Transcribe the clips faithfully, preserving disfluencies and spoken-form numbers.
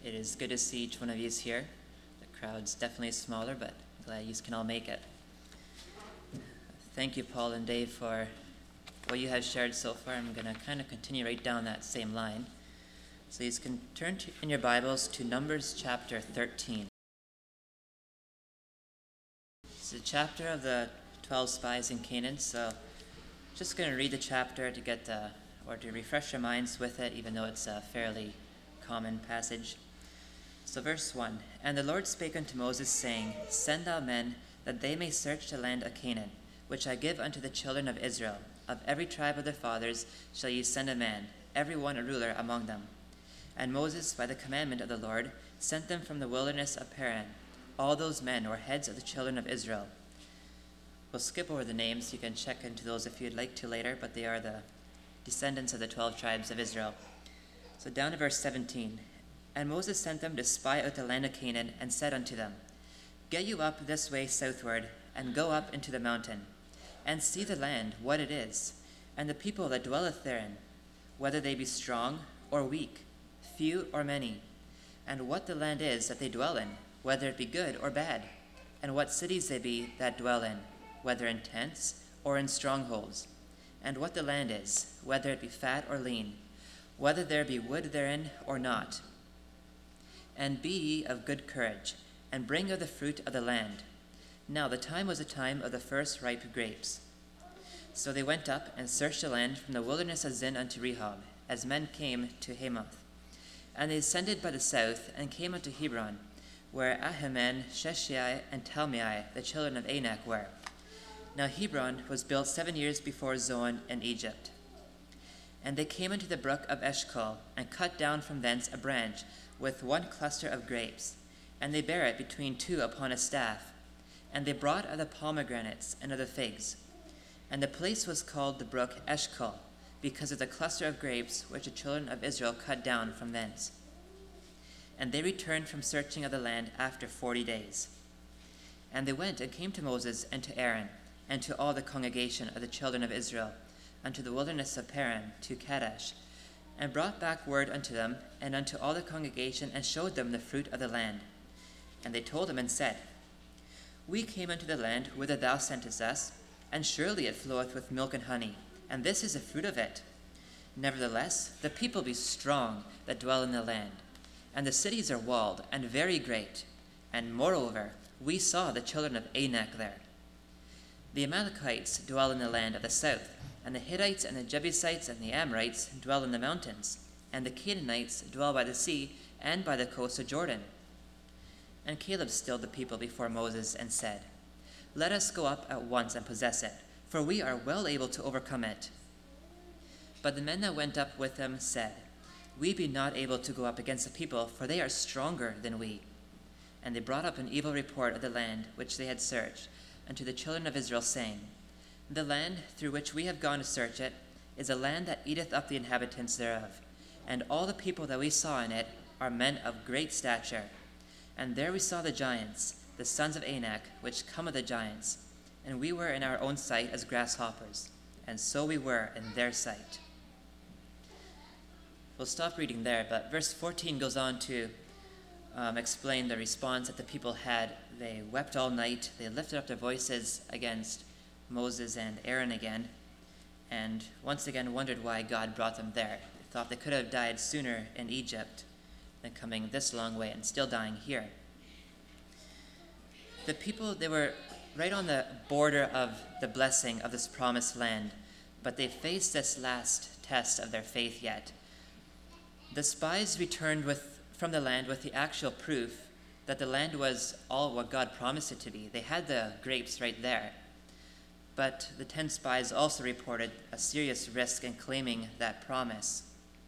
It is good to see each one of you here. The crowd's definitely smaller, but I'm glad you can all make it. Thank you, Paul and Dave, for what you have shared so far. I'm going to kind of continue right down that same line. So you can turn to, in your Bibles to Numbers chapter thirteen. It's a chapter of the twelve spies in Canaan, so just going to read the chapter to get the, or to refresh your minds with it, even though it's a fairly common passage. So verse one, And the Lord spake unto Moses, saying, Send thou men, that they may search the land of Canaan, which I give unto the children of Israel. Of every tribe of their fathers shall ye send a man, every one a ruler among them. And Moses, by the commandment of the Lord, sent them from the wilderness of Paran. All those men were heads of the children of Israel. We'll skip over the names. You can check into those if you'd like to later, but they are the descendants of the twelve tribes of Israel. So down to verse seventeen. And Moses sent them to spy out the land of Canaan, and said unto them, Get you up this way southward, and go up into the mountain, and see the land, what it is, and the people that dwelleth therein, whether they be strong or weak, few or many, and what the land is that they dwell in, whether it be good or bad, and what cities they be that dwell in, whether in tents or in strongholds, and what the land is, whether it be fat or lean, whether there be wood therein or not. And be ye of good courage, and bring of the fruit of the land. Now the time was a time of the first ripe grapes. So they went up and searched the land from the wilderness of Zin unto Rehob, as men came to Hamath. And they ascended by the south, and came unto Hebron, where Ahiman, Sheshai, and Talmai, the children of Anak, were. Now Hebron was built seven years before Zoan in Egypt. And they came into the brook of Eshcol, and cut down from thence a branch with one cluster of grapes, and they bare it between two upon a staff. And they brought of the pomegranates and of the figs. And the place was called the brook Eshcol, because of the cluster of grapes which the children of Israel cut down from thence. And they returned from searching of the land after forty days. And they went and came to Moses and to Aaron, and to all the congregation of the children of Israel, unto the wilderness of Paran, to Kadesh, and brought back word unto them, and unto all the congregation, and showed them the fruit of the land. And they told him and said, We came unto the land whither thou sentest us, and surely it floweth with milk and honey, and this is the fruit of it. Nevertheless, the people be strong that dwell in the land, and the cities are walled and very great. And moreover, we saw the children of Anak there. The Amalekites dwell in the land of the south, and the Hittites and the Jebusites and the Amorites dwell in the mountains, and the Canaanites dwell by the sea and by the coast of Jordan. And Caleb stilled the people before Moses and said, Let us go up at once and possess it, for we are well able to overcome it. But the men that went up with him said, We be not able to go up against the people, for they are stronger than we. And they brought up an evil report of the land which they had searched unto the children of Israel, saying, The land through which we have gone to search it is a land that eateth up the inhabitants thereof, and all the people that we saw in it are men of great stature. And there we saw the giants, the sons of Anak, which come of the giants, and we were in our own sight as grasshoppers, and so we were in their sight. We'll stop reading there, but verse fourteen goes on to um, explain the response that the people had. They wept all night. They lifted up their voices against Moses and Aaron again, and once again wondered why God brought them there. They thought they could have died sooner in Egypt than coming this long way and still dying here. The people, they were right on the border of the blessing of this promised land, but they faced this last test of their faith yet. The spies returned with from the land with the actual proof that the land was all what God promised it to be. They had the grapes right there. But the ten spies also reported a serious risk in claiming that promise.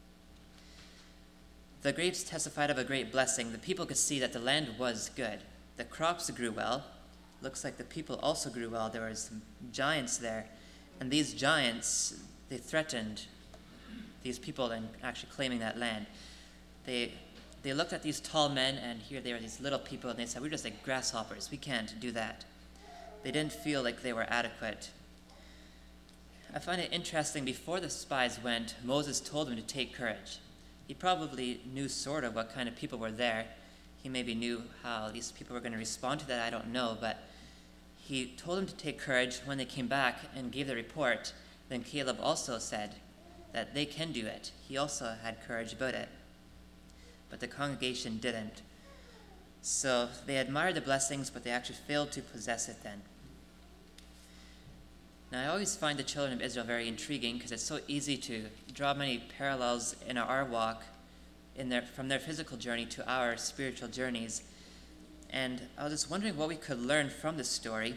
The grapes testified of a great blessing. The people could see that the land was good. The crops grew well. Looks like the people also grew well. There were some giants there. And these giants, they threatened these people in actually claiming that land. They they looked at these tall men, and here they were these little people, and they said, we're just like grasshoppers. We can't do that. They didn't feel like they were adequate. I find it interesting, before the spies went, Moses told them to take courage. he probably knew sort of what kind of people were there. He maybe knew how these people were going to respond to that, I don't know, but he told them to take courage. When they came back and gave the report, then Caleb also said that they can do it. He also had courage about it. But the congregation didn't. So they admired the blessings, but they actually failed to possess it then. Now, I always find the children of Israel very intriguing because it's so easy to draw many parallels in our walk in their, from their physical journey to our spiritual journeys. And I was just wondering what we could learn from this story.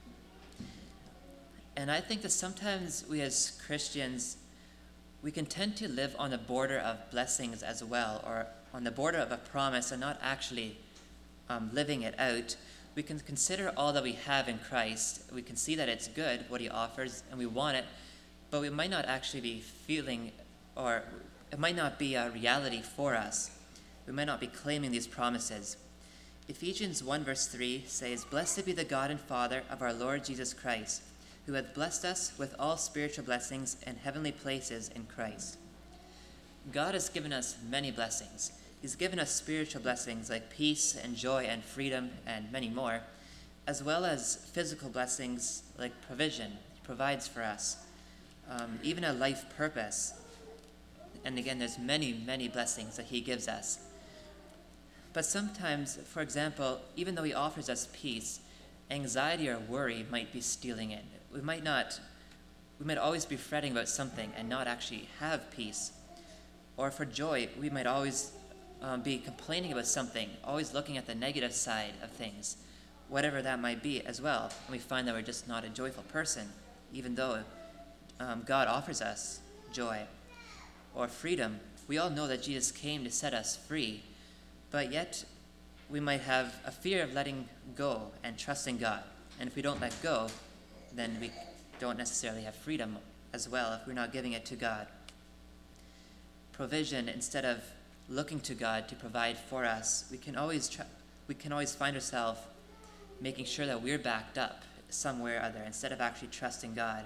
And I think that sometimes we as Christians, we can tend to live on the border of blessings as well, or on the border of a promise and not actually um, living it out. We can consider all that we have in Christ. We can see that it's good, what he offers, and we want it, but we might not actually be feeling, or it might not be a reality for us. We might not be claiming these promises. Ephesians one verse three says, "Blessed be the God and Father of our Lord Jesus Christ, who hath blessed us with all spiritual blessings in heavenly places in Christ." God has given us many blessings. He's given us spiritual blessings like peace and joy and freedom and many more, as well as physical blessings like provision. He provides for us, um, even a life purpose. And again, there's many, many blessings that he gives us. But sometimes, for example, even though he offers us peace, anxiety or worry might be stealing in. We might not, we might always be fretting about something and not actually have peace. Or for joy, we might always um, be complaining about something, always looking at the negative side of things, whatever that might be as well. And we find that we're just not a joyful person, even though um, God offers us joy. Or freedom. We all know that Jesus came to set us free, but yet we might have a fear of letting go and trusting God. And if we don't let go, then we don't necessarily have freedom as well if we're not giving it to God. Provision, instead of looking to God to provide for us, we can always try, we can always find ourselves making sure that we're backed up somewhere or other instead of actually trusting God.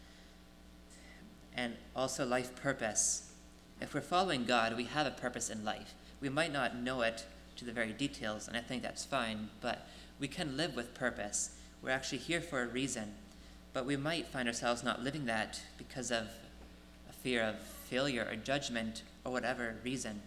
And also life purpose. If we're following God, we have a purpose in life. We might not know it to the very details, and I think that's fine, but we can live with purpose. We're actually here for a reason, but we might find ourselves not living that because of a fear of failure or judgment or whatever reason.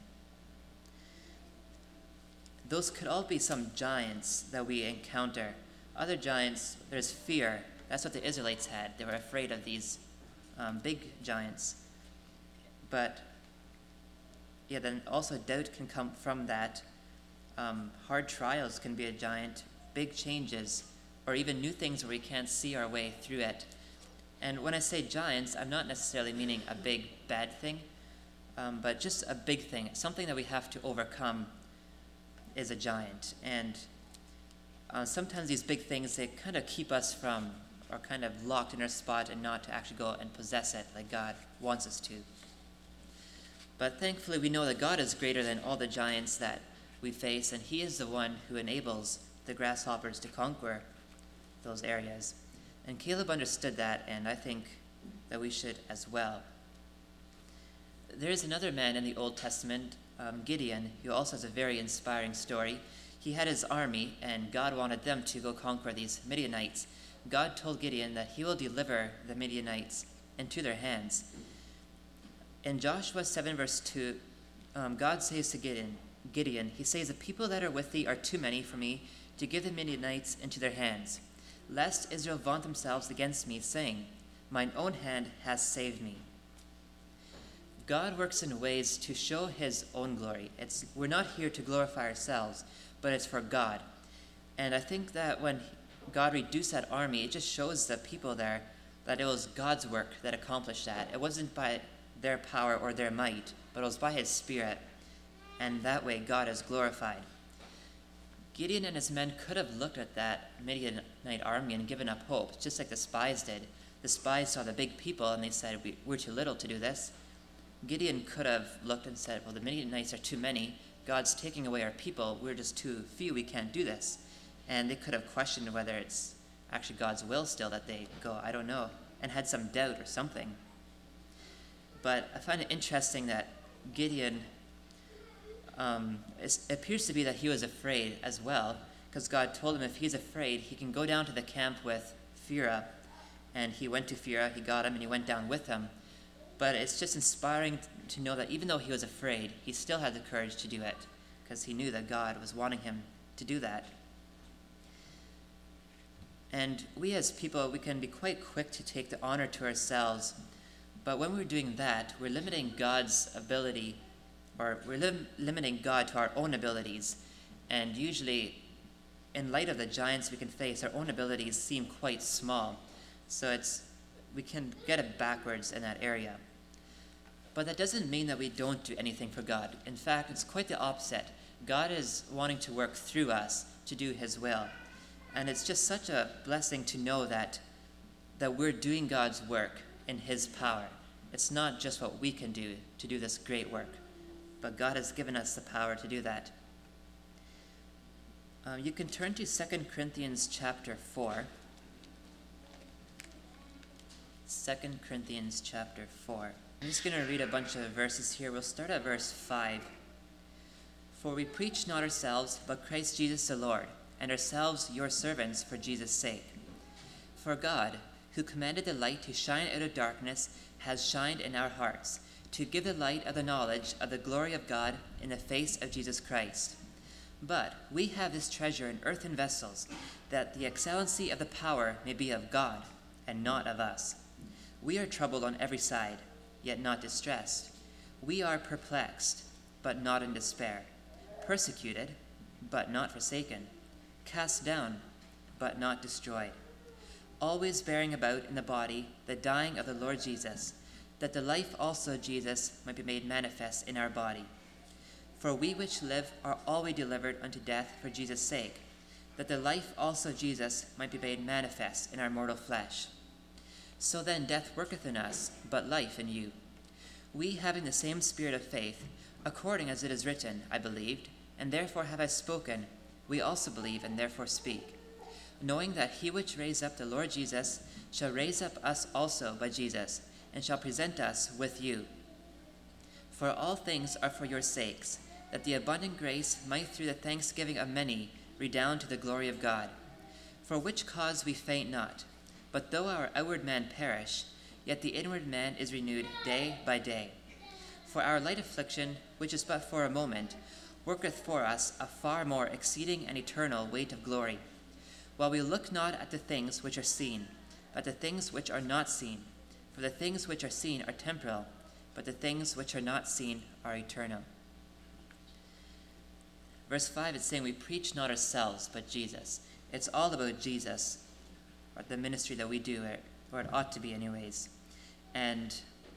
Those could all be some giants that we encounter. Other giants, there's fear. That's what the Israelites had. They were afraid of these um, big giants. But yeah, then also doubt can come from that. Um, hard trials can be a giant, big changes, or even new things where we can't see our way through it. And when I say giants, I'm not necessarily meaning a big bad thing, um, but just a big thing, something that we have to overcome is a giant. And uh, sometimes these big things, they kind of keep us from, or kind of locked in our spot and not to actually go and possess it like God wants us to. But thankfully, we know that God is greater than all the giants that we face, and he is the one who enables the grasshoppers to conquer those areas. And Caleb understood that, and I think that we should as well. There is another man in the Old Testament, um, Gideon, who also has a very inspiring story. He had his army, and God wanted them to go conquer these Midianites. God told Gideon that he will deliver the Midianites into their hands. In Joshua seven verse two, um, God says to Gideon, Gideon, he says, "The people that are with thee are too many for me to give the Midianites into their hands, lest Israel vaunt themselves against me, saying, mine own hand has saved me." God works in ways to show his own glory. It's, we're not here to glorify ourselves, but it's for God. And I think that when God reduced that army, it just shows the people there that it was God's work that accomplished that. It wasn't by their power or their might, but it was by his Spirit. And that way God is glorified. Gideon and his men could have looked at that Midianite army and given up hope, just like the spies did. The spies saw the big people and they said, we, we're too little to do this. Gideon could have looked and said, well, the Midianites are too many. God's taking away our people. We're just too few. We can't do this. And they could have questioned whether it's actually God's will still that they go, I don't know, and had some doubt or something. But I find it interesting that Gideon um, it appears to be that he was afraid as well, because God told him if he's afraid, he can go down to the camp with Phurah. And he went to Phurah, he got him, and he went down with him. But it's just inspiring to know that even though he was afraid, he still had the courage to do it, because he knew that God was wanting him to do that. And we as people, we can be quite quick to take the honor to ourselves, but when we're doing that, we're limiting God's ability, or we're lim- limiting God to our own abilities. And usually, in light of the giants we can face, our own abilities seem quite small. So it's we can get it backwards in that area. But that doesn't mean that we don't do anything for God. In fact, it's quite the opposite. God is wanting to work through us to do his will. And it's just such a blessing to know that that we're doing God's work in his power. It's not just what we can do to do this great work, but God has given us the power to do that. Um, you can turn to Second Corinthians chapter four. Second Corinthians chapter four. I'm just going to read a bunch of verses here. We'll start at verse five. For we preach not ourselves, but Christ Jesus the Lord, and ourselves your servants for Jesus' sake. For God, who commanded the light to shine out of darkness, has shined in our hearts, to give the light of the knowledge of the glory of God in the face of Jesus Christ. But we have this treasure in earthen vessels, that the excellency of the power may be of God, and not of us. We are troubled on every side, yet not distressed. We are perplexed, but not in despair. Persecuted, but not forsaken. Cast down, but not destroyed. Always bearing about in the body the dying of the Lord Jesus, that the life also of Jesus might be made manifest in our body. For we which live are always delivered unto death for Jesus' sake, that the life also of Jesus might be made manifest in our mortal flesh. So then death worketh in us, but life in you. We having the same spirit of faith, according as it is written, I believed, and therefore have I spoken, we also believe and therefore speak, knowing that he which raised up the Lord Jesus shall raise up us also by Jesus, and shall present us with you. For all things are for your sakes, that the abundant grace might through the thanksgiving of many redound to the glory of God. For which cause we faint not, but though our outward man perish, yet the inward man is renewed day by day. For our light affliction, which is but for a moment, worketh for us a far more exceeding and eternal weight of glory, while we look not at the things which are seen, but the things which are not seen. For the things which are seen are temporal, but the things which are not seen are eternal. Verse five is saying we preach not ourselves, but Jesus. It's all about Jesus, or the ministry that we do, or it ought to be anyways. And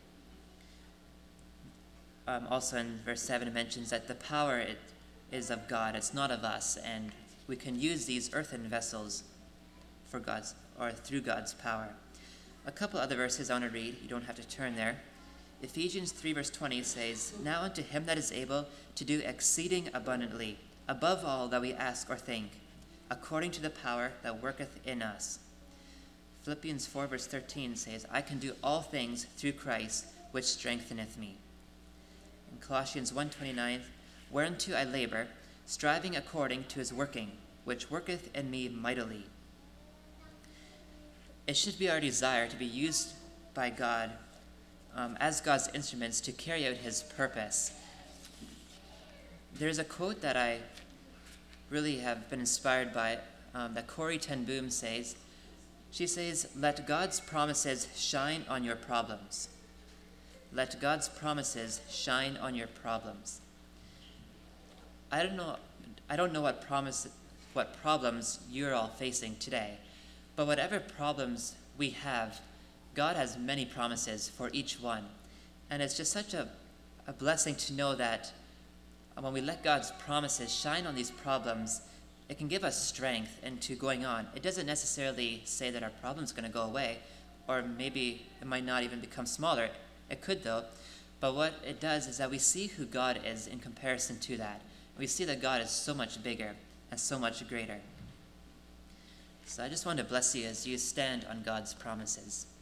um, also in verse seven it mentions that the power it is of God, it's not of us, and we can use these earthen vessels for God's, or through God's power. A couple other verses I want to read, you don't have to turn there. Ephesians three verse twenty says, Now unto him that is able to do exceeding abundantly, above all that we ask or think, according to the power that worketh in us. Philippians four verse thirteen says, I can do all things through Christ, which strengtheneth me. In Colossians one twenty-nine, Whereunto I labor, striving according to his working, which worketh in me mightily. It should be our desire to be used by God um, as God's instruments to carry out his purpose. There's a quote that I really have been inspired by um, that Corrie ten Boom says. She says, let God's promises shine on your problems. Let God's promises shine on your problems. I don't know I don't know what promise what problems you're all facing today, but whatever problems we have, God has many promises for each one. And it's just such a, a blessing to know that when we let God's promises shine on these problems, it can give us strength into going on. It doesn't necessarily say that our problem's going to go away, or maybe it might not even become smaller. It could, though. But what it does is that we see who God is in comparison to that. We see that God is so much bigger and so much greater. So I just want to bless you as you stand on God's promises.